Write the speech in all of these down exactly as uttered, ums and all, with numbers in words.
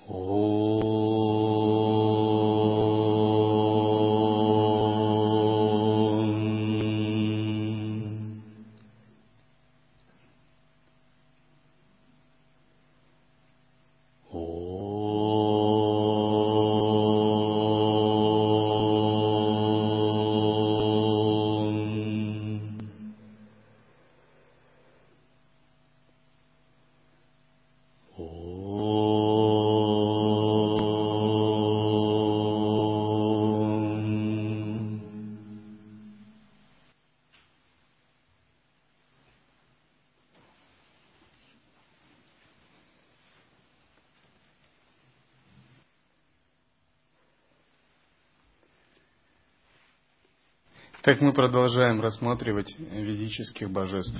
Так мы продолжаем рассматривать ведических божеств.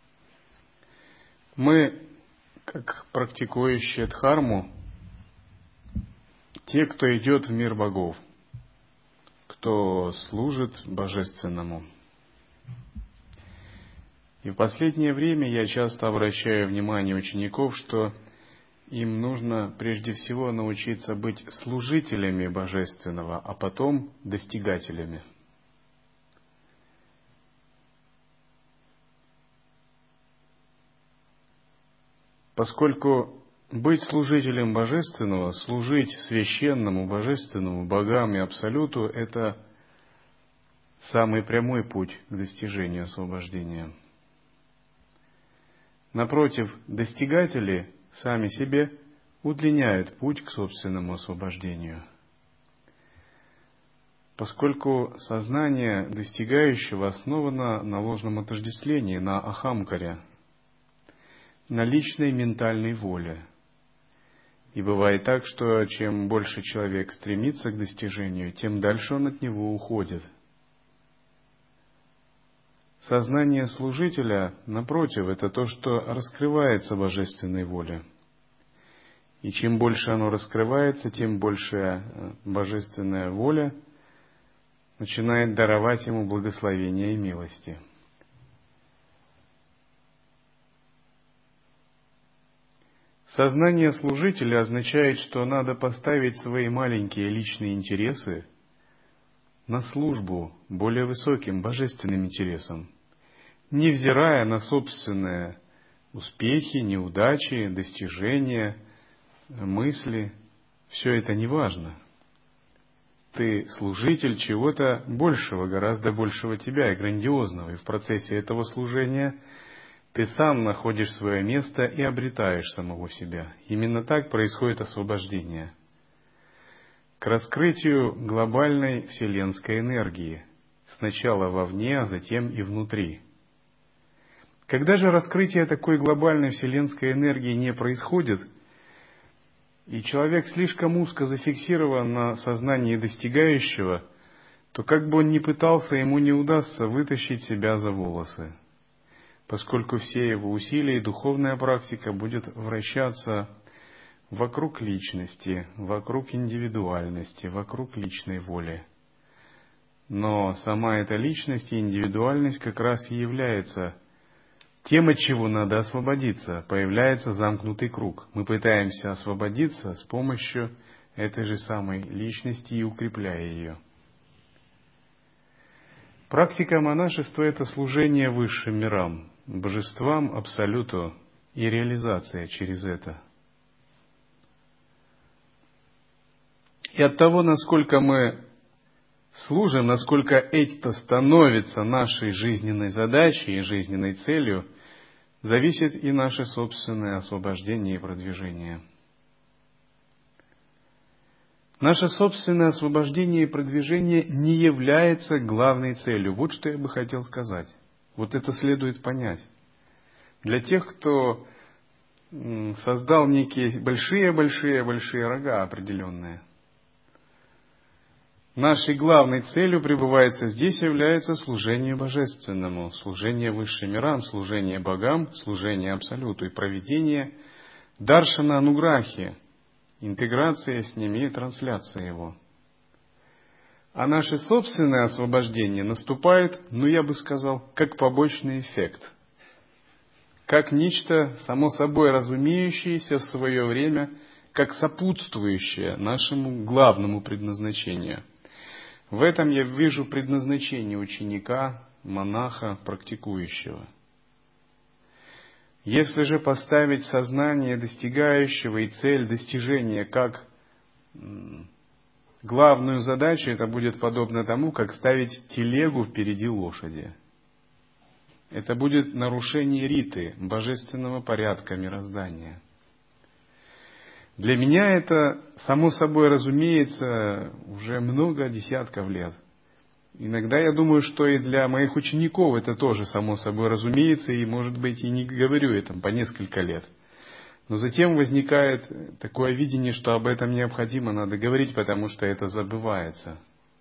Мы, как практикующие дхарму, те, кто идет в мир богов, кто служит божественному. И в последнее время я часто обращаю внимание учеников, что им нужно прежде всего научиться быть служителями божественного, а потом достигателями. Поскольку быть служителем божественного, служить священному, божественному, богам и абсолюту – это самый прямой путь к достижению освобождения. Напротив, достигатели сами себе удлиняют путь к собственному освобождению. Поскольку сознание достигающего основано на ложном отождествлении, на ахамкаре, на личной ментальной воле. И бывает так, что чем больше человек стремится к достижению, тем дальше он от него уходит. Сознание служителя, напротив, это то, что раскрывается божественной воле. И чем больше оно раскрывается, тем больше божественная воля начинает даровать ему благословения и милости. Сознание служителя означает, что надо поставить свои маленькие личные интересы на службу более высоким божественным интересам, невзирая на собственные успехи, неудачи, достижения, мысли. Все это не важно. Ты служитель чего-то большего, гораздо большего тебя и грандиозного, и в процессе этого служения ты сам находишь свое место и обретаешь самого себя. Именно так происходит освобождение. К раскрытию глобальной вселенской энергии. Сначала вовне, а затем и внутри. Когда же раскрытие такой глобальной вселенской энергии не происходит, и человек слишком узко зафиксирован на сознании достигающего, то как бы он ни пытался, ему не удастся вытащить себя за волосы, поскольку все его усилия и духовная практика будет вращаться вокруг личности, вокруг индивидуальности, вокруг личной воли. Но сама эта личность и индивидуальность как раз и является тем, от чего надо освободиться. Появляется замкнутый круг. Мы пытаемся освободиться с помощью этой же самой личности и укрепляя ее. Практика монашества – это служение высшим мирам, божествам, абсолюту и реализация через это. И от того, насколько мы служим, насколько это становится нашей жизненной задачей и жизненной целью, зависит и наше собственное освобождение и продвижение. Наше собственное освобождение и продвижение не является главной целью. Вот что я бы хотел сказать. Вот это следует понять. Для тех, кто создал некие большие-большие-большие рога определенные, нашей главной целью пребывается здесь является служение божественному, служение высшим мирам, служение богам, служение абсолюту и проведение даршана ануграхи, интеграция с ними и трансляция его. А наше собственное освобождение наступает, ну я бы сказал, как побочный эффект, как нечто само собой разумеющееся в свое время, как сопутствующее нашему главному предназначению. В этом я вижу предназначение ученика, монаха, практикующего. Если же поставить сознание достигающего и цель достижения как главную задачу, это будет подобно тому, как ставить телегу впереди лошади. Это будет нарушение риты, божественного порядка мироздания. Для меня это, само собой разумеется, уже много десятков лет. Иногда я думаю, что и для моих учеников это тоже само собой разумеется, и, может быть, и не говорю это по несколько лет. Но затем возникает такое видение, что об этом необходимо надо говорить, потому что это забывается.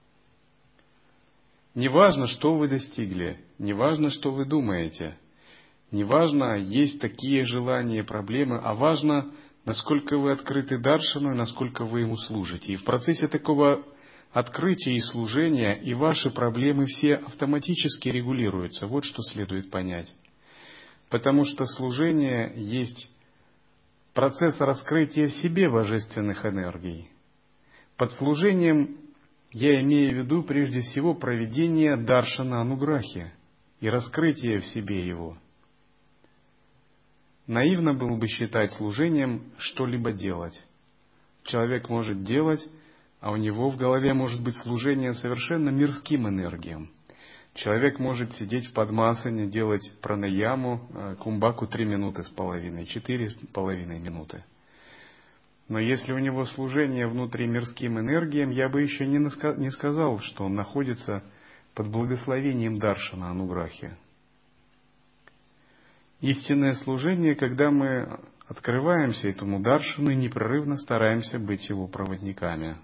Неважно, что вы достигли, неважно, что вы думаете, неважно, есть такие желания, проблемы, а важно, насколько вы открыты даршану и насколько вы ему служите. И в процессе такого открытия и служения и ваши проблемы все автоматически регулируются. Вот что следует понять. Потому что служение есть процесс раскрытия в себе божественных энергий. Под служением я имею в виду прежде всего проведение даршана ануграхи и раскрытие в себе его. Наивно было бы считать служением что-либо делать. Человек может делать, а у него в голове может быть служение совершенно мирским энергиям. Человек может сидеть в падмасане, делать пранаяму, кумбаку три минуты с половиной, четыре с половиной минуты. Но если у него служение внутри мирским энергиям, я бы еще не, наска- не сказал, что он находится под благословением даршана ануграхи. Истинное служение, когда мы открываемся этому даршану и непрерывно стараемся быть его проводниками.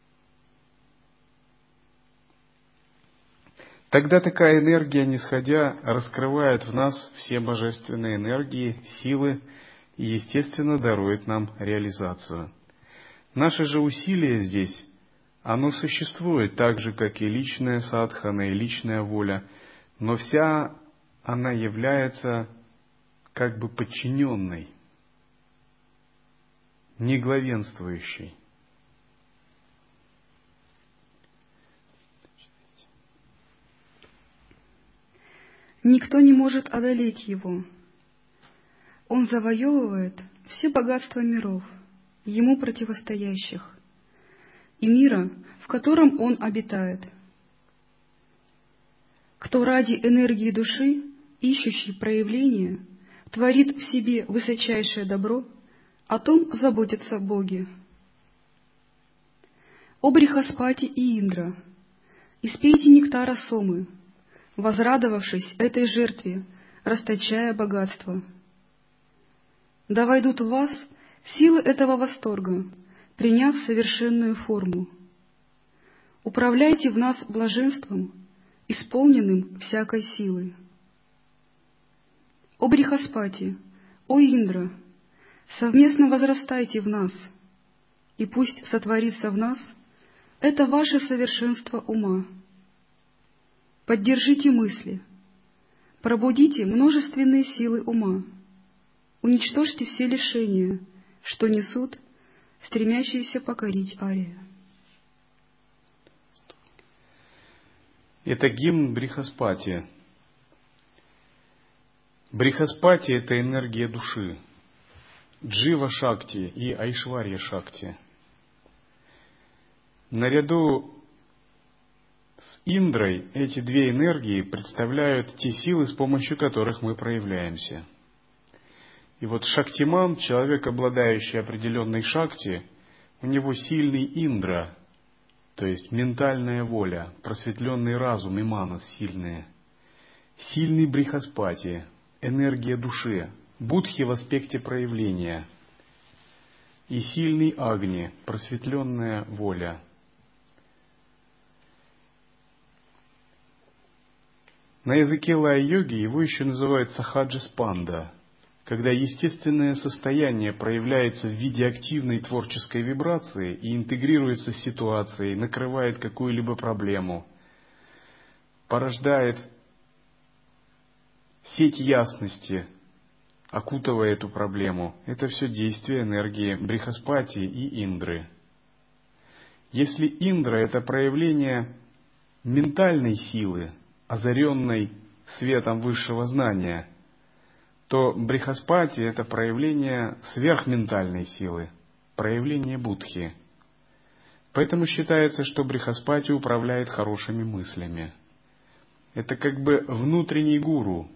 Тогда такая энергия, нисходя, раскрывает в нас все божественные энергии, силы и, естественно, дарует нам реализацию. Наше же усилие здесь, оно существует так же, как и личная садхана и личная воля, но вся она является как бы подчиненной, не главенствующей. Никто не может одолеть его. Он завоевывает все богатства миров, ему противостоящих, и мира, в котором он обитает. Кто ради энергии души, ищущей проявления, творит в себе высочайшее добро, о том заботятся боги. О Брихаспати и Индра, испейте нектара сомы, возрадовавшись этой жертве, расточая богатство. Да войдут в вас силы этого восторга, приняв совершенную форму. Управляйте в нас блаженством, исполненным всякой силы. О Брихаспати, о Индра, совместно возрастайте в нас, и пусть сотворится в нас это ваше совершенство ума. Поддержите мысли, пробудите множественные силы ума, уничтожьте все лишения, что несут стремящиеся покорить Ария. Это гимн Брихаспати. Брихаспати — это энергия души, Джива Шакти и Айшварья Шакти. Наряду с Индрой эти две энергии представляют те силы, с помощью которых мы проявляемся. И вот Шактиман, человек, обладающий определенной Шакти, у него сильный Индра, то есть ментальная воля, просветленный разум и манас сильные. Сильный Брихаспати, энергия души, Будхи в аспекте проявления. И сильный Агни, просветленная воля. На языке лая-йоги его еще называют сахаджа-спанда, когда естественное состояние проявляется в виде активной творческой вибрации и интегрируется с ситуацией, накрывает какую-либо проблему, порождает сеть ясности, окутывая эту проблему, это все действие энергии Брихаспати и Индры. Если Индра — это проявление ментальной силы, озаренной светом высшего знания, то Брихаспати — это проявление сверхментальной силы, проявление Будхи. Поэтому считается, что Брихаспати управляет хорошими мыслями. Это как бы внутренний гуру.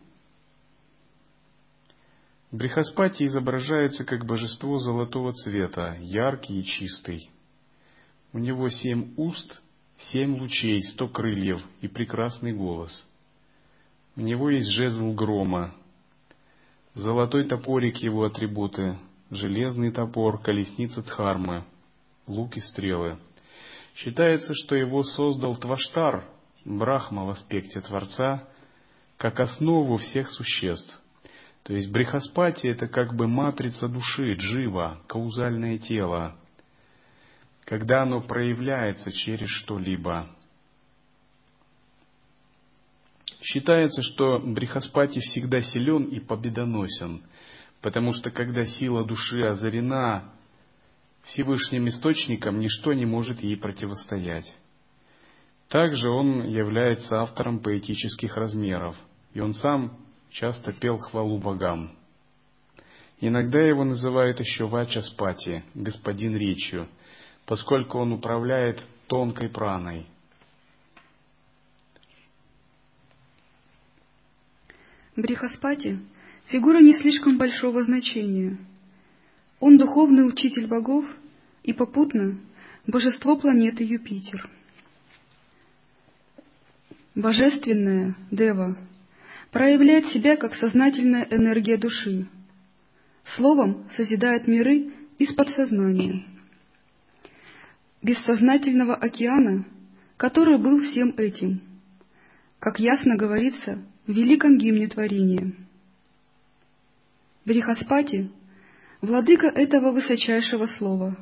Брихаспати изображается как божество золотого цвета, яркий и чистый. У него семь уст, семь лучей, сто крыльев и прекрасный голос. У него есть жезл грома, золотой топорик — его атрибуты, железный топор, колесница Дхармы, лук и стрелы. Считается, что его создал Тваштар, Брахма в аспекте Творца, как основу всех существ. То есть Брихаспати — это как бы матрица души, джива, каузальное тело, когда оно проявляется через что-либо. Считается, что Брихаспати всегда силен и победоносен, потому что когда сила души озарена Всевышним Источником, ничто не может ей противостоять. Также он является автором поэтических размеров, и он сам часто пел хвалу богам. Иногда его называют еще Вачаспати, господин речью, поскольку он управляет тонкой праной. Брихаспати — фигура не слишком большого значения. Он духовный учитель богов и попутно божество планеты Юпитер. Божественная Дева проявляет себя как сознательная энергия души. Словом созидает миры из подсознания, бессознательного океана, который был всем этим, как ясно говорится в великом гимне творения. Брихаспати — владыка этого высочайшего слова.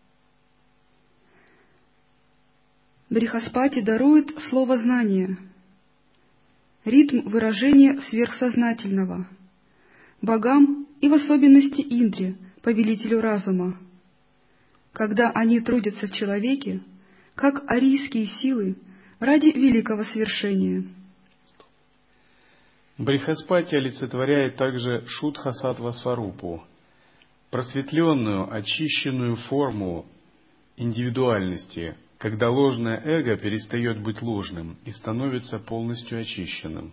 Брихаспати дарует слово знания, ритм выражения сверхсознательного, богам и в особенности Индре, повелителю разума, когда они трудятся в человеке, как арийские силы ради великого свершения. Брихаспати олицетворяет также Шудха-саттва сварупу, просветленную, очищенную форму индивидуальности, когда ложное эго перестает быть ложным и становится полностью очищенным.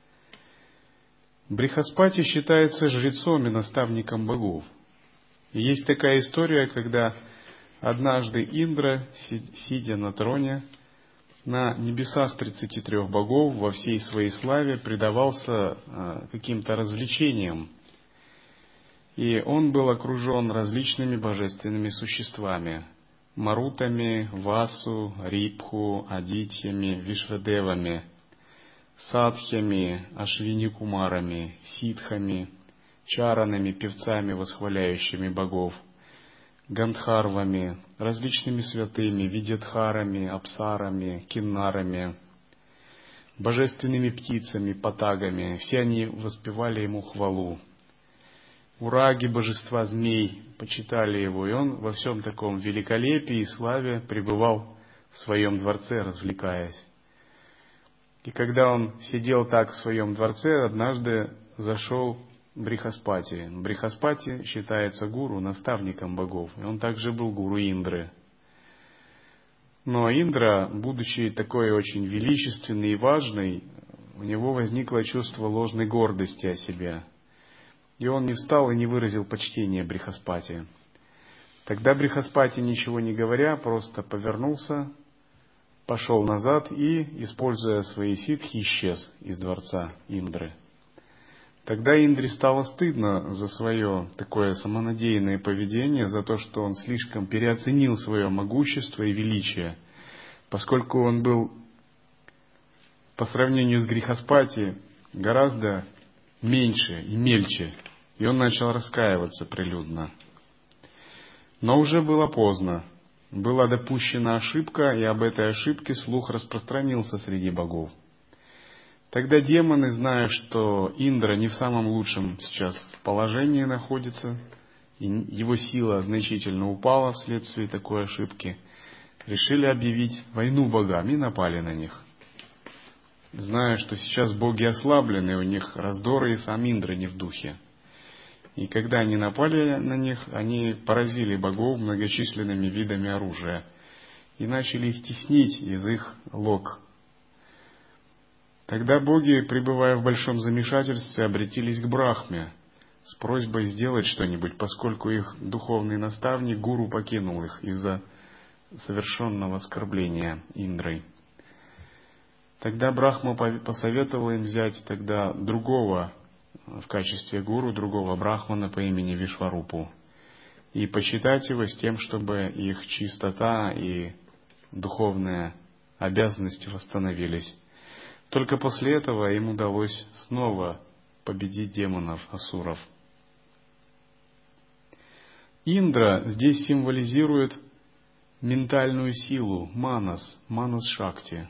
Брихаспати считается жрецом и наставником богов. И есть такая история, когда однажды Индра, сидя на троне, на небесах тридцати трех богов во всей своей славе предавался каким-то развлечениям. И он был окружен различными божественными существами: марутами, васу, рипху, адитьями, вишвадевами, садхями, ашвини-кумарами, ситхами, чаранами, певцами, восхваляющими богов, гандхарвами, различными святыми, видядхарами, апсарами, киннарами, божественными птицами, патагами. Все они воспевали ему хвалу. Ураги, божества змей, почитали его, и он во всем таком великолепии и славе пребывал в своем дворце, развлекаясь. И когда он сидел так в своем дворце, однажды зашел Брихаспати. Брихаспати считается гуру, наставником богов, и он также был гуру Индры. Но Индра, будучи такой очень величественный и важный, у него возникло чувство ложной гордости о себе. И он не встал и не выразил почтения Брихаспати. Тогда Брихаспати, ничего не говоря, просто повернулся, пошел назад и, используя свои ситхи, исчез из дворца Индры. Тогда Индре стало стыдно за свое такое самонадеянное поведение, за то, что он слишком переоценил свое могущество и величие, поскольку он был по сравнению с Брихаспати гораздо меньше и мельче, и он начал раскаиваться прилюдно. Но уже было поздно. Была допущена ошибка, и об этой ошибке слух распространился среди богов. Тогда демоны, зная, что Индра не в самом лучшем сейчас положении находится, и его сила значительно упала вследствие такой ошибки, решили объявить войну богам и напали на них. Зная, что сейчас боги ослаблены, у них раздоры, и сам Индра не в духе. И когда они напали на них, они поразили богов многочисленными видами оружия и начали их теснить из их лог. Тогда боги, пребывая в большом замешательстве, обратились к Брахме с просьбой сделать что-нибудь, поскольку их духовный наставник, гуру, покинул их из-за совершенного оскорбления Индрой. Тогда Брахма посоветовал им взять тогда другого в качестве гуру, другого брахмана по имени Вишварупу, и почитать его с тем, чтобы их чистота и духовные обязанности восстановились. Только после этого им удалось снова победить демонов, асуров. Индра здесь символизирует ментальную силу, манас, манас-шакти.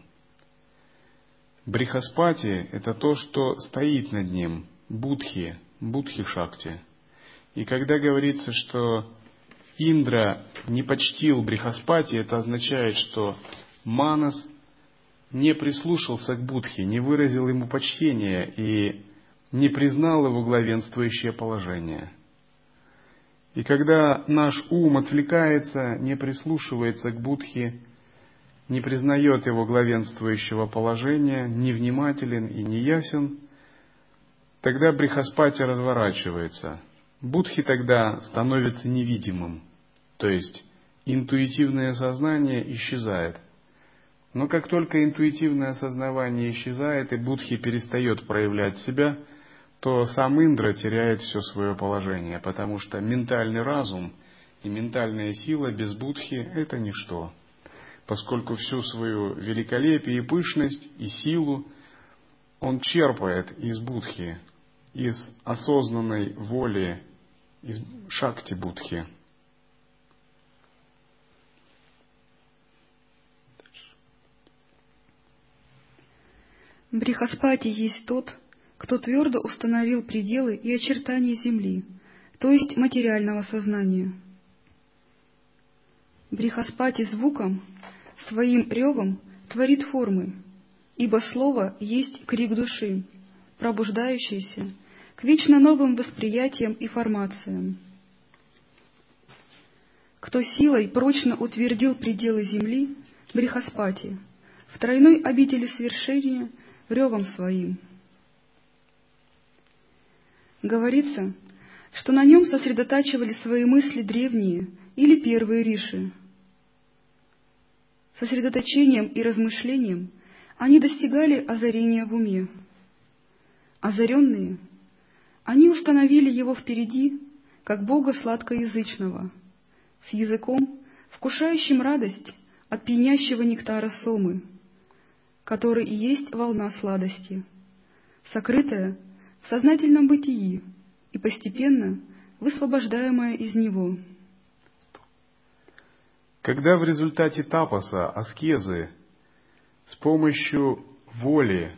Брихаспати – это то, что стоит над ним, будхи, будхи-шакти. И когда говорится, что Индра не почтил Брихаспати, это означает, что манас не прислушался к будхе, не выразил ему почтения и не признал его главенствующее положение. И когда наш ум отвлекается, не прислушивается к будхе, не признает его главенствующего положения, невнимателен и неясен, тогда Брихаспати разворачивается. Будхи тогда становится невидимым, то есть интуитивное сознание исчезает. Но как только интуитивное осознавание исчезает и будхи перестает проявлять себя, то сам Индра теряет все свое положение, потому что ментальный разум и ментальная сила без будхи – это ничто, поскольку всю свою великолепие и пышность и силу он черпает из будхи, из осознанной воли, из шакти-будхи. Брихаспати есть тот, кто твердо установил пределы и очертания Земли, то есть материального сознания. Брихаспати звуком, своим ревом творит формы, ибо слово есть крик души, пробуждающийся к вечно новым восприятиям и формациям. Кто силой прочно утвердил пределы Земли, Брихаспати, в тройной обители свершения ревом своим. Говорится, что на нем сосредотачивали свои мысли древние или первые риши. Сосредоточением и размышлением они достигали озарения в уме. Озаренные, они установили его впереди, как Бога сладкоязычного, с языком, вкушающим радость от пьянящего нектара сомы, который и есть волна сладости, сокрытая в сознательном бытии и постепенно высвобождаемая из него. Когда в результате тапаса, аскезы, с помощью воли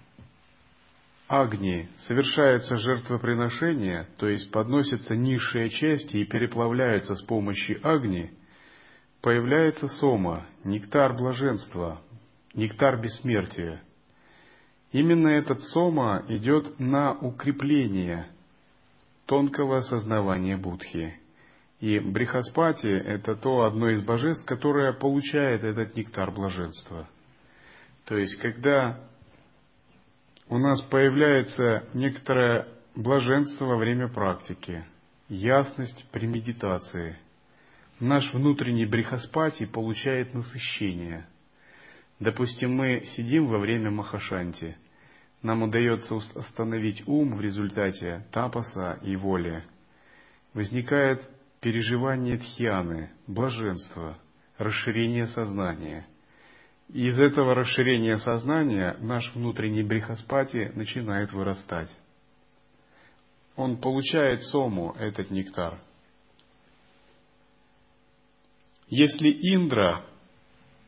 агни совершается жертвоприношение, то есть подносятся низшие части и переплавляются с помощью агни, появляется сома, нектар блаженства, нектар бессмертия. Именно этот сома идет на укрепление тонкого осознавания будхи. И Брихаспати – это то одно из божеств, которое получает этот нектар блаженства. То есть, когда у нас появляется некоторое блаженство во время практики, ясность при медитации, наш внутренний Брихаспати получает насыщение. Допустим, мы сидим во время махашанти, нам удается остановить ум в результате тапаса и воли. Возникает переживание дхьяны, блаженства, расширение сознания. И из этого расширения сознания наш внутренний Брихаспати начинает вырастать. Он получает сому, этот нектар. Если Индра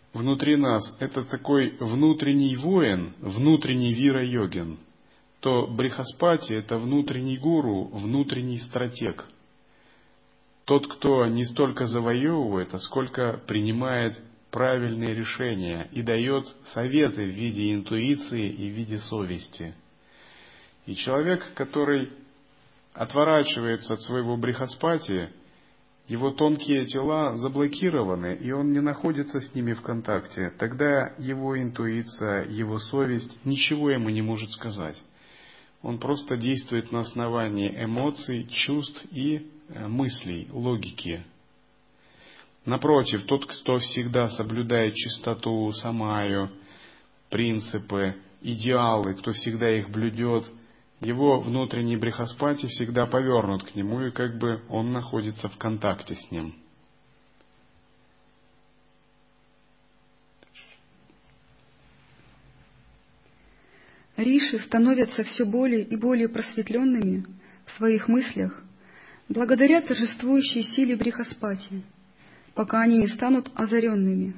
внутри нас это такой внутренний воин, внутренний вира-йогин, то Брихаспати — это внутренний гуру, внутренний стратег. Тот, кто не столько завоевывает, а сколько принимает правильные решения и дает советы в виде интуиции и в виде совести. И человек, который отворачивается от своего Брихаспати, его тонкие тела заблокированы, и он не находится с ними в контакте. Тогда его интуиция, его совесть ничего ему не может сказать. Он просто действует на основании эмоций, чувств и мыслей, логики. Напротив, тот, кто всегда соблюдает чистоту, самаю, принципы, идеалы, кто всегда их блюдет, его внутренний Брихаспати всегда повернут к нему, и как бы он находится в контакте с ним. Риши становятся все более и более просветленными в своих мыслях благодаря торжествующей силе Брихаспати, пока они не станут озаренными.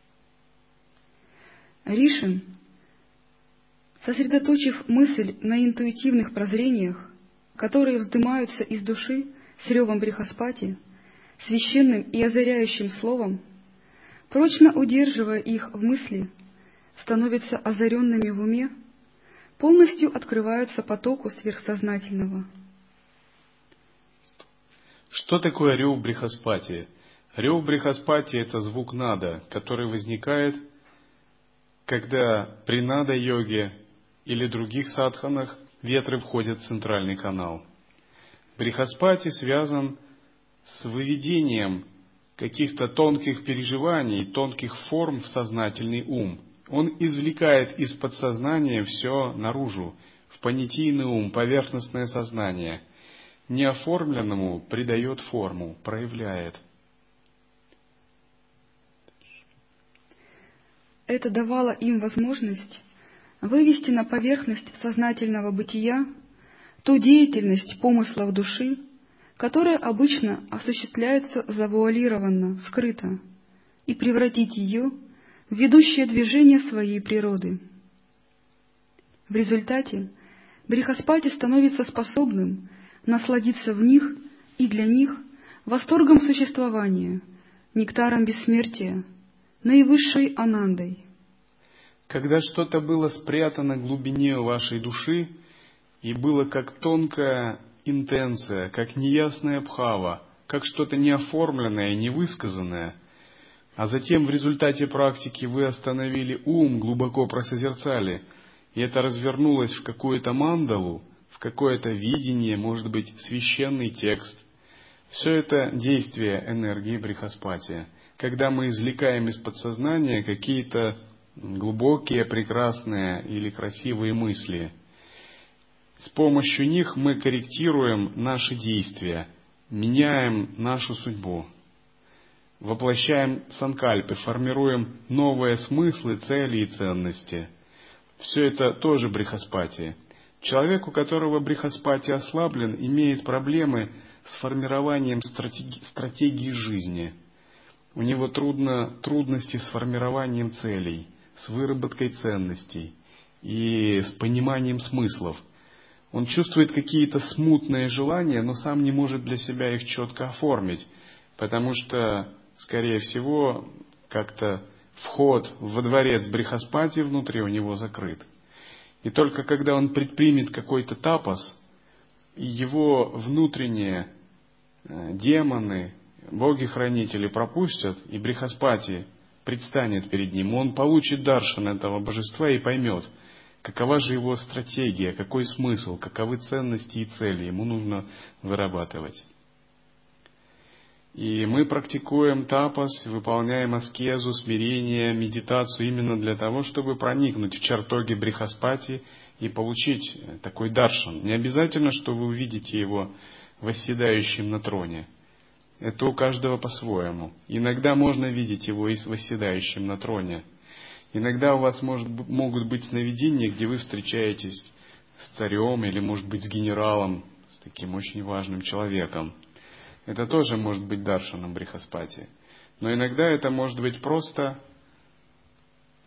Риши, сосредоточив мысль на интуитивных прозрениях, которые вздымаются из души с ревом Брихаспати, священным и озаряющим словом, прочно удерживая их в мысли, становятся озаренными в уме, полностью открываются потоку сверхсознательного. Что такое рев Брихаспати? Рев Брихаспати — это звук нада, который возникает, когда при нада-йоге или других садханах ветры входят в центральный канал. Брихаспати связан с выведением каких-то тонких переживаний, тонких форм в сознательный ум. Он извлекает из подсознания все наружу, в понятийный ум, поверхностное сознание. Неоформленному придает форму, проявляет. Это давало им возможность вывести на поверхность сознательного бытия ту деятельность помыслов души, которая обычно осуществляется завуалированно, скрыто, и превратить ее в ведущее движение своей природы. В результате Брихаспати становится способным насладиться в них и для них восторгом существования, нектаром бессмертия, наивысшей анандой. Когда что-то было спрятано в глубине вашей души и было как тонкая интенция, как неясная бхава, как что-то неоформленное, невысказанное, а затем в результате практики вы остановили ум, глубоко просозерцали, и это развернулось в какую-то мандалу, в какое-то видение, может быть, священный текст. Все это действие энергии Брихаспати. Когда мы извлекаем из подсознания какие-то глубокие, прекрасные или красивые мысли, с помощью них мы корректируем наши действия, меняем нашу судьбу, воплощаем санкальпы, формируем новые смыслы, цели и ценности. Все это тоже Брихаспати. Человек, у которого Брихаспати ослаблен, имеет проблемы с формированием стратеги- стратегии жизни. У него трудно, трудности с формированием целей, с выработкой ценностей и с пониманием смыслов. Он чувствует какие-то смутные желания, но сам не может для себя их четко оформить, потому что, скорее всего, как-то вход во дворец Брихаспати внутри у него закрыт. И только когда он предпримет какой-то тапас, его внутренние демоны, боги-хранители пропустят, и Брихаспати предстанет перед ним, он получит даршан этого божества и поймет, какова же его стратегия, какой смысл, каковы ценности и цели ему нужно вырабатывать. И мы практикуем тапас, выполняем аскезу, смирение, медитацию именно для того, чтобы проникнуть в чертоги Брихаспати и получить такой даршан. Не обязательно, что вы увидите его восседающим на троне. Это у каждого по-своему. Иногда можно видеть его и восседающим на троне. Иногда у вас может, могут быть сновидения, где вы встречаетесь с царем или, может быть, с генералом, с таким очень важным человеком. Это тоже может быть даршаном Брихаспати. Но иногда это может быть просто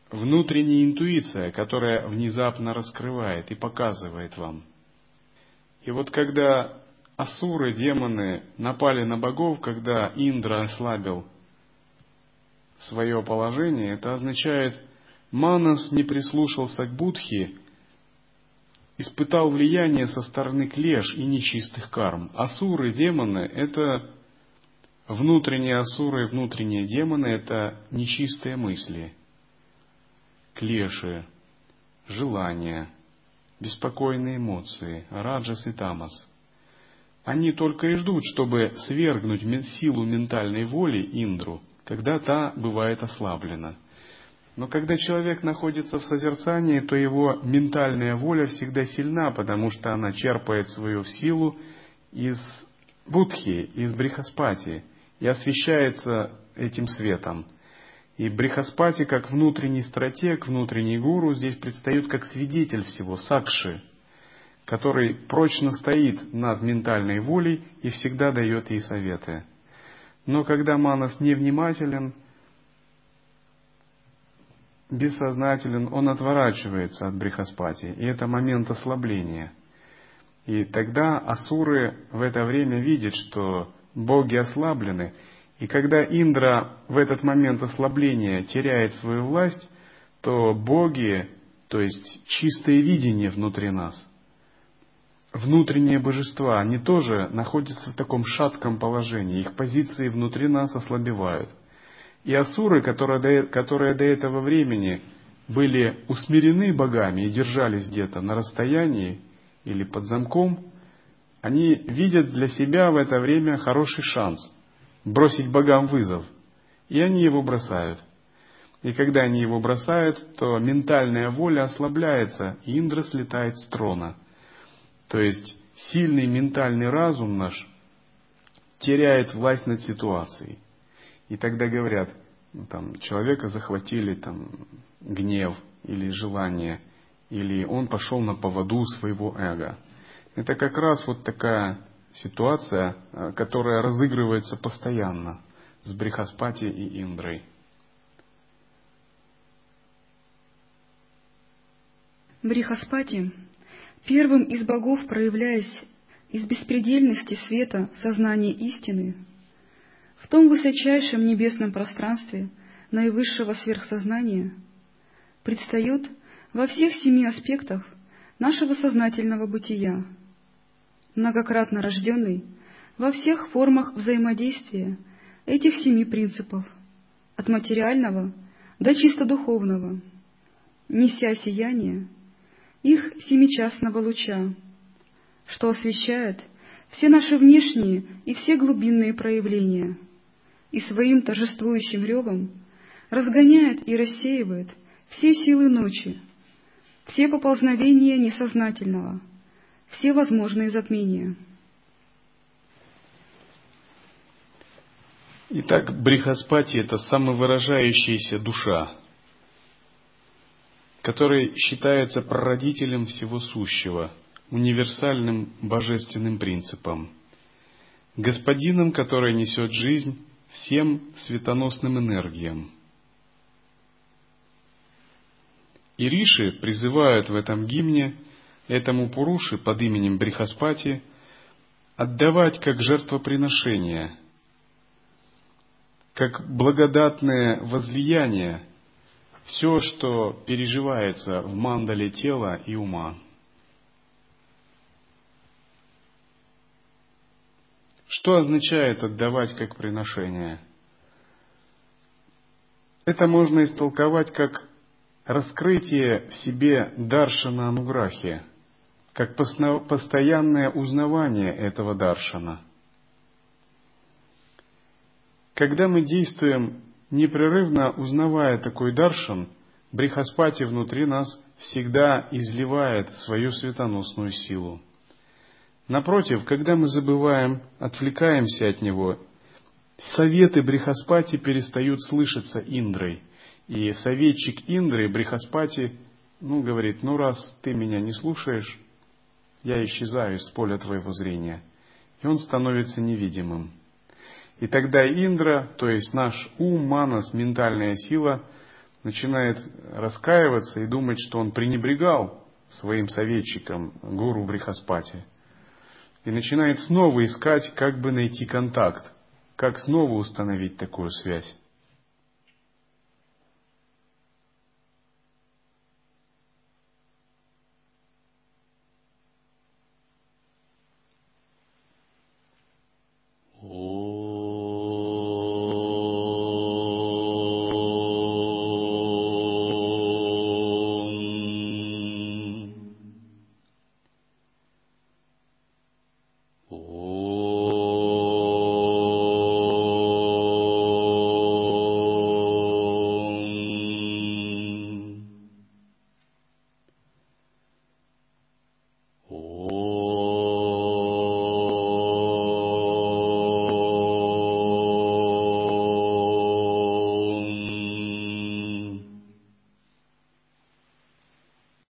внутренняя интуиция, которая внезапно раскрывает и показывает вам. И вот когда асуры, демоны напали на богов, когда Индра ослабил свое положение, это означает, Манас не прислушался к Будхе, испытал влияние со стороны клеш и нечистых карм. Асуры, демоны — это внутренние асуры и внутренние демоны — это нечистые мысли, клеши, желания, беспокойные эмоции, раджас и тамас. Они только и ждут, чтобы свергнуть силу ментальной воли Индру, когда та бывает ослаблена. Но когда человек находится в созерцании, то его ментальная воля всегда сильна, потому что она черпает свою силу из Будхи, из Брихаспати, и освещается этим светом. И Брихаспати, как внутренний стратег, внутренний гуру, здесь предстает как свидетель всего, сакши, который прочно стоит над ментальной волей и всегда дает ей советы. Но когда Манас невнимателен, бессознателен, он отворачивается от Брихаспати, и это момент ослабления. И тогда асуры в это время видят, что боги ослаблены, и когда Индра в этот момент ослабления теряет свою власть, то боги, то есть чистое видение внутри нас, внутренние божества, они тоже находятся в таком шатком положении, их позиции внутри нас ослабевают. И асуры, которые до, которые до этого времени были усмирены богами и держались где-то на расстоянии или под замком, они видят для себя в это время хороший шанс бросить богам вызов. И они его бросают. И когда они его бросают, то ментальная воля ослабляется, и Индра слетает с трона. То есть сильный ментальный разум наш теряет власть над ситуацией. И тогда говорят, там, человека захватили там, гнев или желание, или он пошел на поводу своего эго. Это как раз вот такая ситуация, которая разыгрывается постоянно с Брихаспати и Индрой. Брихаспати, первым из богов проявляясь из беспредельности света сознания истины, в том высочайшем небесном пространстве наивысшего сверхсознания предстает во всех семи аспектах нашего сознательного бытия, многократно рожденный во всех формах взаимодействия этих семи принципов, от материального до чисто духовного, неся сияние их семичастного луча, что освещает все наши внешние и все глубинные проявления, и своим торжествующим ревом разгоняет и рассеивает все силы ночи, все поползновения несознательного, все возможные затмения. Итак, Брихаспати — это самовыражающаяся душа, который считается прародителем всего сущего, универсальным божественным принципом, господином, который несет жизнь всем светоносным энергиям. И риши призывают в этом гимне этому Пуруши под именем Брихаспати отдавать как жертвоприношение, как благодатное возлияние все, что переживается в мандале тела и ума. Что означает отдавать как приношение? Это можно истолковать как раскрытие в себе даршана ануграхи, как постоянное узнавание этого даршана. Когда мы действуем, непрерывно узнавая такой даршан, Брихаспати внутри нас всегда изливает свою светоносную силу. Напротив, когда мы забываем, отвлекаемся от него, советы Брихаспати перестают слышаться Индрой. И советчик Индры, Брихаспати, ну, говорит, ну, раз ты меня не слушаешь, я исчезаю из поля твоего зрения. И он становится невидимым. И тогда Индра, то есть наш ум, манас, ментальная сила, начинает раскаиваться и думать, что он пренебрегал своим советчиком, гуру Брихаспати, и начинает снова искать, как бы найти контакт, как снова установить такую связь. Oh